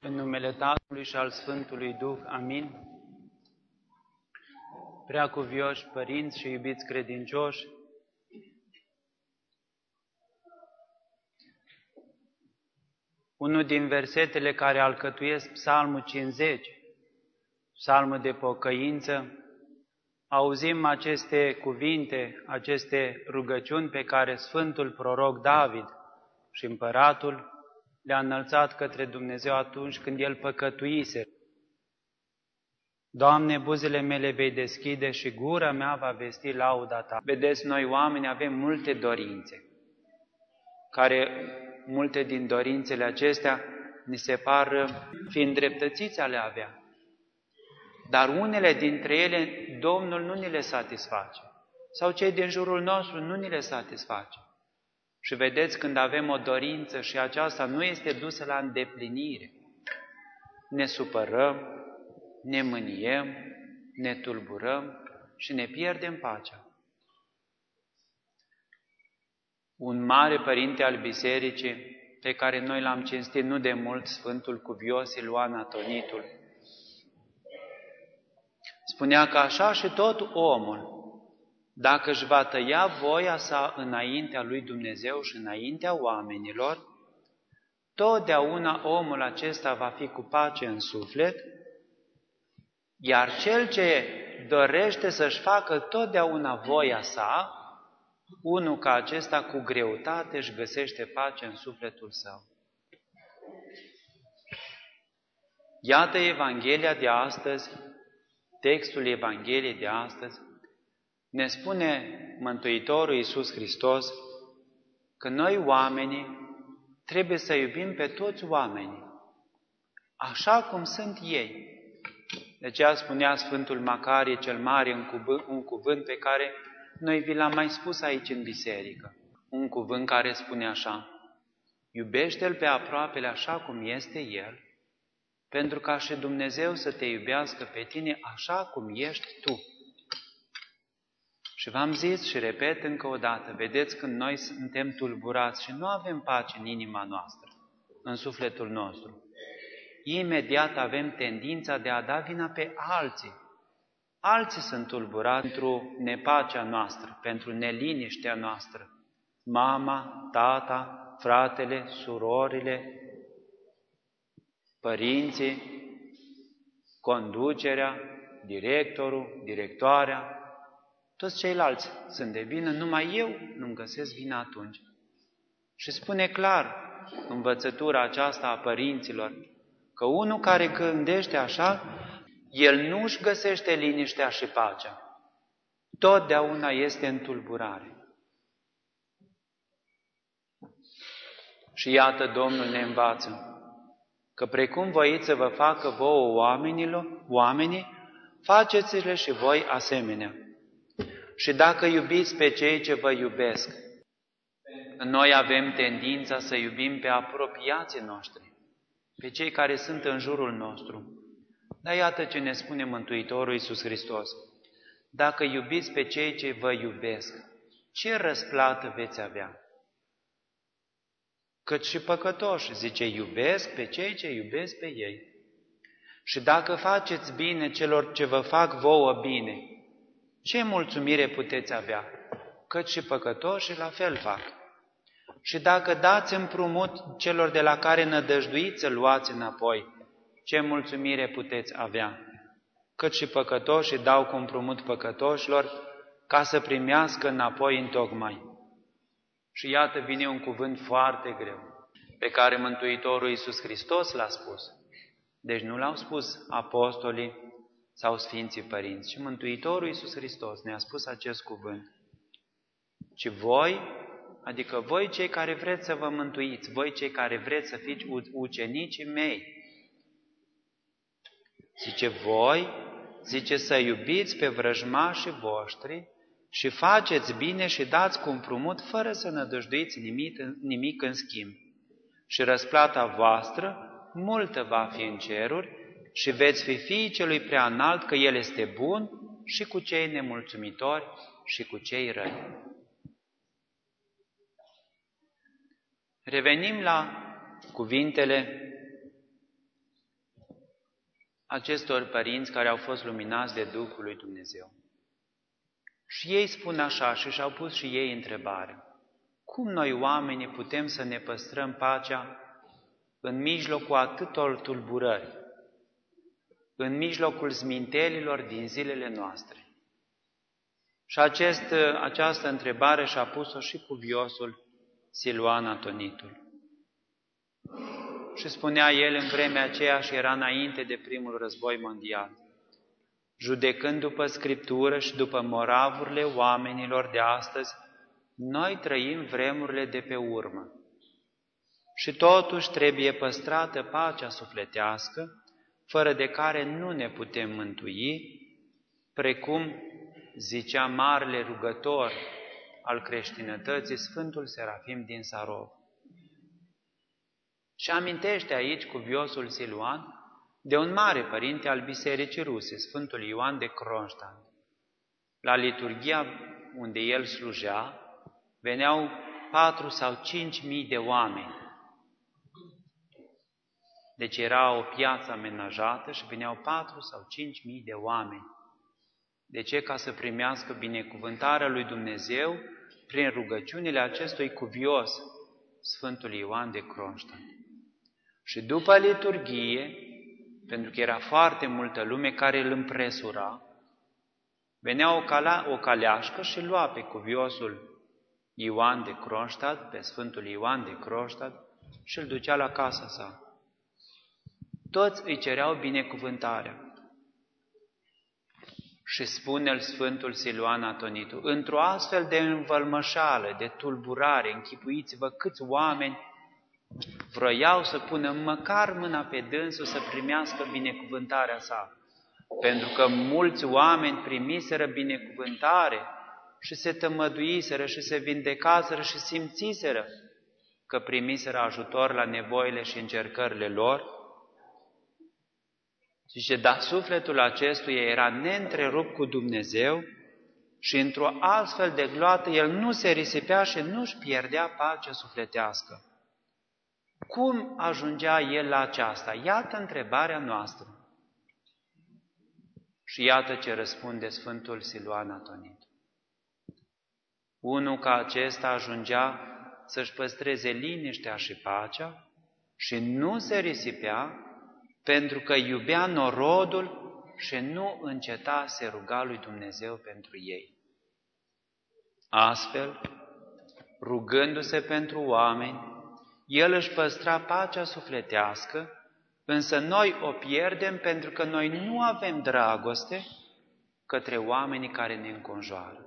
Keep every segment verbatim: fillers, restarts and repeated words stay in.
În numele Tatălui și al Sfântului Duh. Amin. Preacuvioși părinți și iubiți credincioși, unul din versetele care alcătuiesc Psalmul cincizeci, Psalmul de pocăință, auzim aceste cuvinte, aceste rugăciuni pe care Sfântul Proroc David și împăratul le-a înălțat către Dumnezeu atunci când el păcătuise. Doamne, buzele mele vei deschide și gura mea va vesti lauda Ta. Vedeți, noi oameni avem multe dorințe, care multe din dorințele acestea ni se par fi îndreptățiți a le avea. Dar unele dintre ele Domnul nu ni le satisface, sau cei din jurul nostru nu ni le satisface. Și vedeți, când avem o dorință și aceasta nu este dusă la îndeplinire, ne supărăm, ne mâniem, ne tulburăm și ne pierdem pacea. Un mare părinte al bisericii, pe care noi l-am cinstit nu de mult, Sfântul Cuvios Ioan Atonitul, spunea că așa și tot omul, dacă își va tăia voia sa înaintea lui Dumnezeu și înaintea oamenilor, totdeauna omul acesta va fi cu pace în suflet, iar cel ce dorește să-și facă totdeauna voia sa, unul ca acesta cu greutate își găsește pace în sufletul său. Iată Evanghelia de astăzi, textul Evangheliei de astăzi, ne spune Mântuitorul Iisus Hristos că noi oamenii trebuie să iubim pe toți oamenii, așa cum sunt ei. De aceea spunea Sfântul Macarie cel Mare un cuvânt, un cuvânt pe care noi vi l-am mai spus aici în biserică. Un cuvânt care spune așa: iubește-L pe aproapele așa cum este El, pentru ca și Dumnezeu să te iubească pe tine așa cum ești tu. Și v-am zis și repet încă o dată, vedeți, când noi suntem tulburați și nu avem pace în inima noastră, în sufletul nostru, imediat avem tendința de a da vina pe alții. Alții sunt tulburați pentru nepacea noastră, pentru neliniștea noastră. Mama, tata, fratele, surorile, părinții, conducerea, directorul, directoarea, toți ceilalți sunt de vină, numai eu nu-mi găsesc vina atunci. Și spune clar învățătura aceasta a părinților că unul care gândește așa, el nu își găsește liniștea și pacea. Totdeauna este în tulburare. Și iată, Domnul ne învață că precum voiți să vă facă vouă oamenilor, oamenii, faceți-le și voi asemenea. Și dacă iubiți pe cei ce vă iubesc, noi avem tendința să iubim pe apropiații noștri, pe cei care sunt în jurul nostru. Dar iată ce ne spune Mântuitorul Iisus Hristos: dacă iubiți pe cei ce vă iubesc, ce răsplată veți avea? Cât și păcătoși, zice, iubesc pe cei ce iubesc pe ei. Și dacă faceți bine celor ce vă fac vouă bine, ce mulțumire puteți avea? Cât și păcătoși la fel fac. Și dacă dați împrumut celor de la care nădăjduiți să luați înapoi, ce mulțumire puteți avea? Cât și păcătoșii dau cu împrumut păcătoșilor ca să primească înapoi întocmai. Și iată vine un cuvânt foarte greu, pe care Mântuitorul Iisus Hristos l-a spus. Deci nu l-au spus apostolii sau Sfinții Părinți, ci Mântuitorul Iisus Hristos ne-a spus acest cuvânt. Ci voi, adică voi cei care vreți să vă mântuiți, voi cei care vreți să fiți ucenicii mei, zice, voi, zice, să iubiți pe vrăjmașii voștri și faceți bine și dați cu împrumut fără să nădăjduiți nimic, nimic în schimb. Și răsplata voastră multă va fi în ceruri și veți fi fiii celui prea înalt, că El este bun și cu cei nemulțumitori și cu cei răi. Revenim la cuvintele acestor părinți care au fost luminați de Duhul lui Dumnezeu. Și ei spun așa și și-au pus și ei întrebare. Cum noi oamenii putem să ne păstrăm pacea în mijlocul atâtor tulburări, în mijlocul zmintelilor din zilele noastre? Și acest, această întrebare și-a pus-o și cuviosul Siluan Atonitul. Și spunea el în vremea aceea și era înainte de primul război mondial, judecând după Scriptură și după moravurile oamenilor de astăzi, noi trăim vremurile de pe urmă. Și totuși trebuie păstrată pacea sufletească, fără de care nu ne putem mântui, precum zicea marele rugător al creștinătății, Sfântul Serafim din Sarov. Și amintește aici cuviosul Siluan de un mare părinte al Bisericii Ruse, Sfântul Ioan de Kronstadt. La liturghia unde el slujea, veneau patru sau cinci mii de oameni. Deci era o piață amenajată și veneau patru sau cinci mii de oameni. De ce? Ca să primească binecuvântarea lui Dumnezeu prin rugăciunile acestui cuvios, Sfântul Ioan de Kronstadt. Și după liturghie, pentru că era foarte multă lume care îl împresura, venea o, cala, o caleașcă și lua pe cuviosul Ioan de Kronstadt, pe Sfântul Ioan de Kronstadt, și îl ducea la casa sa. Toți îi cereau binecuvântarea. Și spune-l Sfântul Siluan Atonitu, într-o astfel de învălmășală, de tulburare, închipuiți-vă câți oameni vroiau să pună măcar mâna pe dânsul să primească binecuvântarea sa. Pentru că mulți oameni primiseră binecuvântare și se tămăduiseră și se vindecaseră și simțiseră că primiseră ajutor la nevoile și încercările lor. Zice, dar sufletul acestuia era neîntrerupt cu Dumnezeu și într-o astfel de gloată el nu se risipea și nu-și pierdea pacea sufletească. Cum ajungea el la aceasta? Iată întrebarea noastră. Și iată ce răspunde Sfântul Siluan Atonit. Unul ca acesta ajungea să-și păstreze liniștea și pacea și nu se risipea pentru că iubea norodul și nu înceta se ruga lui Dumnezeu pentru ei. Astfel, rugându-se pentru oameni, el își păstra pacea sufletească, însă noi o pierdem pentru că noi nu avem dragoste către oamenii care ne înconjoară.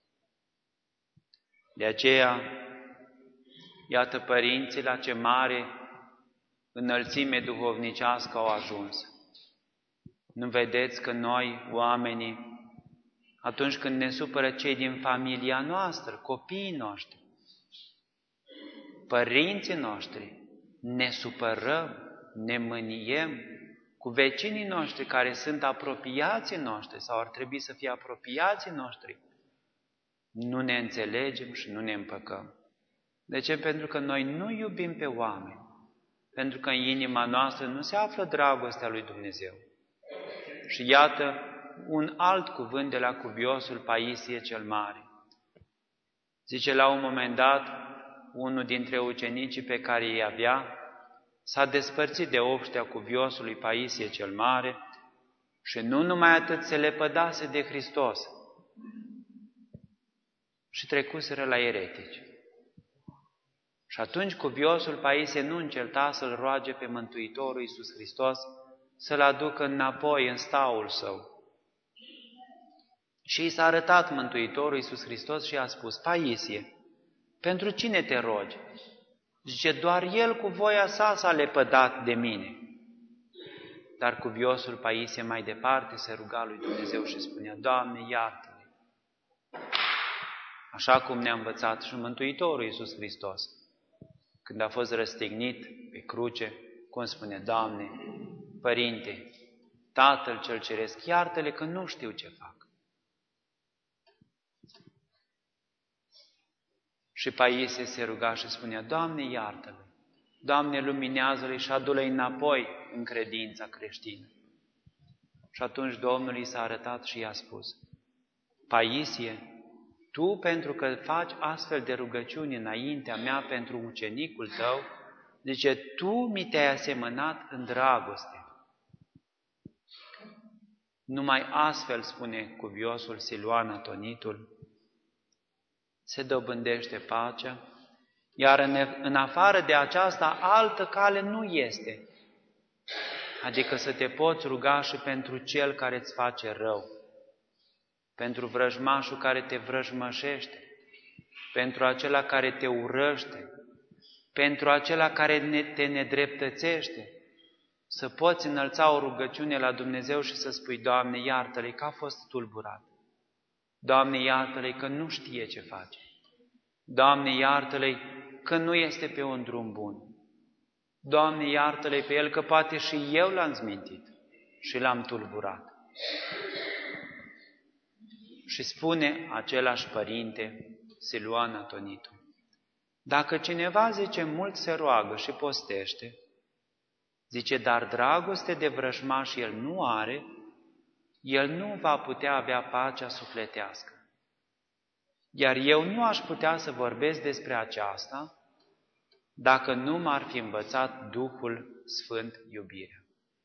De aceea, iată părinții la ce mare înălțime duhovnicească au ajuns. Nu vedeți că noi, oamenii, atunci când ne supără cei din familia noastră, copiii noștri, părinții noștri, ne supărăm, ne mâniem cu vecinii noștri care sunt apropiații noștri sau ar trebui să fie apropiații noștri. Nu ne înțelegem și nu ne împăcăm. De ce? Pentru că noi nu iubim pe oameni. Pentru că în inima noastră nu se află dragostea lui Dumnezeu. Și iată un alt cuvânt de la cuviosul Paisie cel Mare. Zice, la un moment dat, unul dintre ucenicii pe care îi avea s-a despărțit de obștea cuviosului Paisie cel Mare și nu numai atât se lepădase de Hristos și trecuseră la eretici. Și atunci cuviosul Paisie nu înceta să-L roage pe Mântuitorul Iisus Hristos să-L aducă înapoi în staul său. Și i s-a arătat Mântuitorul Iisus Hristos și i-a spus, Paisie, pentru cine te rogi? Zice, doar el cu voia sa s-a lepădat de mine. Dar cuviosul Paisie mai departe se ruga lui Dumnezeu și spunea, Doamne, iartă-ne! Așa cum ne-a învățat și Mântuitorul Iisus Hristos. Când a fost răstignit pe cruce, cum spune, Doamne, Părinte, Tatăl cel Ceresc, iartă-le că nu știu ce fac. Și Paisie se ruga și spunea, Doamne, iartă-le, Doamne, luminează-le și adu-le înapoi în credința creștină. Și atunci Domnul i s-a arătat și i-a spus: Paisie, tu, pentru că faci astfel de rugăciuni înaintea mea pentru ucenicul tău, zice, tu mi te-ai asemănat în dragoste. Numai astfel, spune cuviosul Siluan Atonitul, se dobândește pacea, iar în, în afară de aceasta, altă cale nu este. Adică să te poți ruga și pentru cel care îți face rău, pentru vrăjmașul care te vrăjmășește, pentru acela care te urăște, pentru acela care te nedreptățește, să poți înălța o rugăciune la Dumnezeu și să spui: Doamne, iartă-l că a fost tulburat. Doamne, iartă-l că nu știe ce face. Doamne, iartă-l că nu este pe un drum bun. Doamne, iartă-l pe el că poate și eu l-am zmintit și l-am tulburat. Și spune același părinte, Siluan Atonitul: dacă cineva, zice, mult se roagă și postește, zice, dar dragoste de vrăjmaș el nu are, el nu va putea avea pacea sufletească. Iar eu nu aș putea să vorbesc despre aceasta dacă nu m-ar fi învățat Duhul Sfânt iubirea.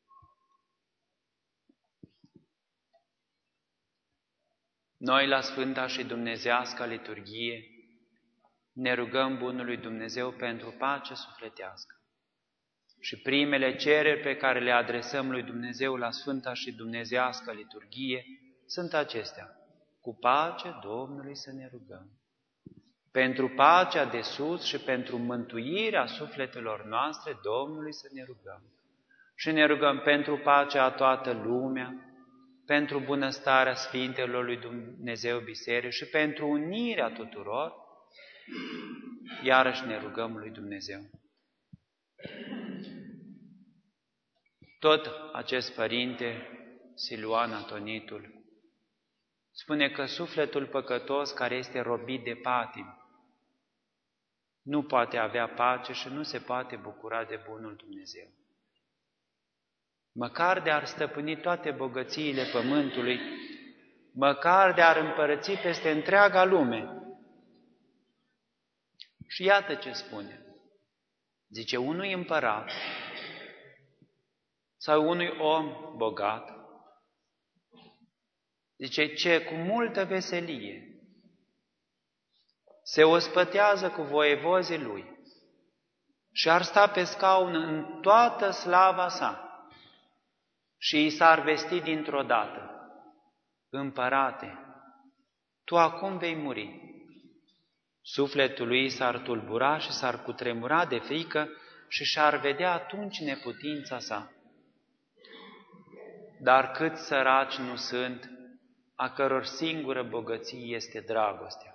Noi la Sfânta și Dumnezească liturghie ne rugăm Bunului Dumnezeu pentru pace sufletească. Și primele cereri pe care le adresăm lui Dumnezeu la Sfânta și Dumnezească liturghie sunt acestea: cu pace Domnului să ne rugăm. Pentru pacea de sus și pentru mântuirea sufletelor noastre Domnului să ne rugăm. Și ne rugăm pentru pacea a toată lumea, pentru bunăstarea Sfintelor lui Dumnezeu Biserică și pentru unirea tuturor, iarăși ne rugăm lui Dumnezeu. Tot acest părinte, Siluan Atonitul, spune că sufletul păcătos care este robit de patim nu poate avea pace și nu se poate bucura de bunul Dumnezeu. Măcar de-ar stăpâni toate bogățiile pământului, măcar de-ar împărăți peste întreaga lume. Și iată ce spune. Zice, unui împărat sau unui om bogat, zice, ce cu multă veselie se ospătează cu voievozii lui și ar sta pe scaun în toată slava sa și i s-ar vesti dintr-o dată: Împărate, tu acum vei muri. Sufletul lui s-ar tulbura și s-ar cutremura de frică și și-ar vedea atunci neputința sa. Dar cât săraci nu sunt, a căror singură bogăție este dragostea.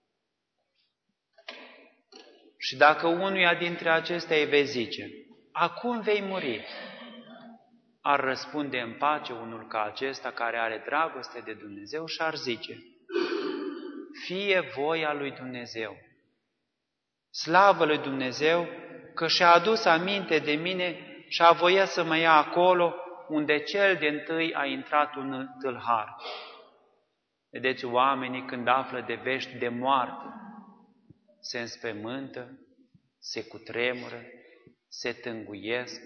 Și dacă unuia dintre acestea îi vei zice: acum vei muri, ar răspunde în pace unul ca acesta care are dragoste de Dumnezeu și ar zice: fie voia lui Dumnezeu. Slavă lui Dumnezeu că și-a adus aminte de mine și a voit să mă ia acolo unde cel din-tâi a intrat un tâlhar. Vedeți, oamenii când află de vești de moarte, se înspăimântă, se cutremură, se tânguiesc.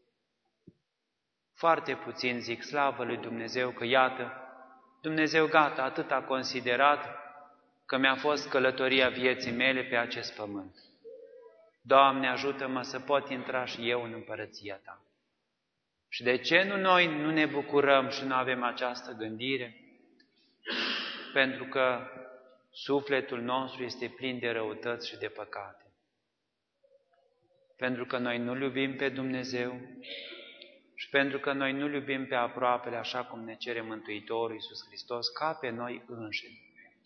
Foarte puțin zic slavă lui Dumnezeu că iată, Dumnezeu gata, atât a considerat că mi-a fost călătoria vieții mele pe acest pământ. Doamne, ajută-mă să pot intra și eu în împărăția Ta. Și de ce nu noi nu ne bucurăm și nu avem această gândire? Pentru că sufletul nostru este plin de răutăți și de păcate. Pentru că noi nu-L iubim pe Dumnezeu și pentru că noi nu-L iubim pe aproapele așa cum ne cere Mântuitorul Iisus Hristos, ca pe noi înșine.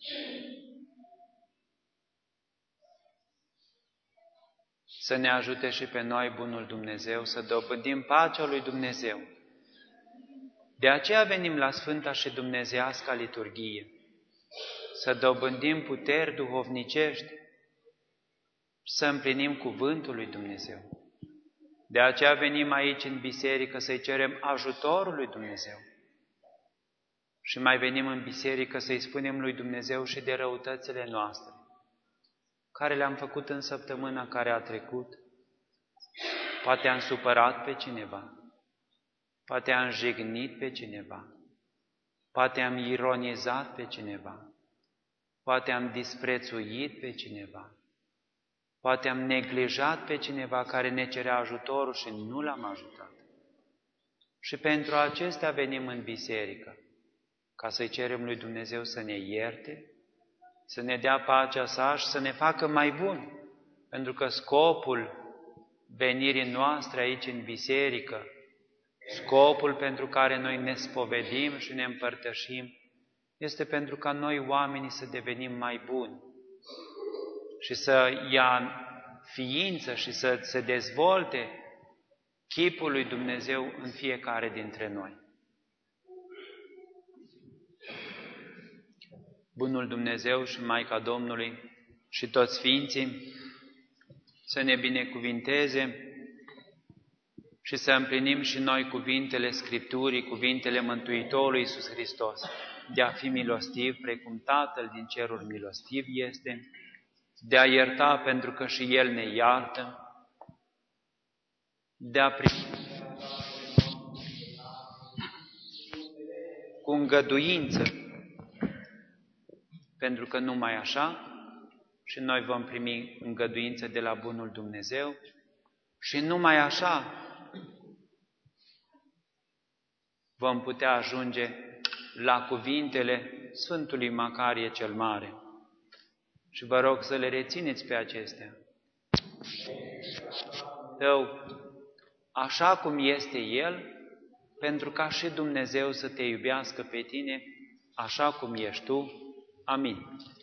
Să ne ajute și pe noi bunul Dumnezeu să dobândim pacea lui Dumnezeu. De aceea venim la Sfânta și Dumnezeiasca liturghie, să dobândim puteri duhovnicești, să împlinim cuvântul lui Dumnezeu. De aceea venim aici în biserică să-i cerem ajutorul lui Dumnezeu, Și mai venim în biserică să-i spunem lui Dumnezeu și de răutățile noastre, care le-am făcut în săptămâna care a trecut. Poate am supărat pe cineva, poate am jignit pe cineva, poate am ironizat pe cineva, poate am disprețuit pe cineva, poate am neglijat pe cineva care ne cerea ajutorul și nu l-am ajutat. Și pentru acestea venim în biserică, ca să-i cerem lui Dumnezeu să ne ierte, să ne dea pacea sa și să ne facă mai buni. Pentru că scopul venirii noastre aici în biserică, scopul pentru care noi ne spovedim și ne împărtășim, este pentru ca noi oamenii să devenim mai buni și să ia ființă și să se dezvolte chipul lui Dumnezeu în fiecare dintre noi. Bunul Dumnezeu și Maica Domnului și toți Sfinții să ne binecuvinteze și să împlinim și noi cuvintele Scripturii, cuvintele Mântuitorului Iisus Hristos, de a fi milostiv, precum Tatăl din ceruri milostiv este, de a ierta pentru că și El ne iartă, de a primi cu îngăduință, pentru că numai așa și noi vom primi îngăduință de la Bunul Dumnezeu și numai așa vom putea ajunge la cuvintele Sfântului Macarie cel Mare. Și vă rog să le rețineți pe acestea. Tău, așa cum este El, pentru ca și Dumnezeu să te iubească pe tine, așa cum ești tu. Amin.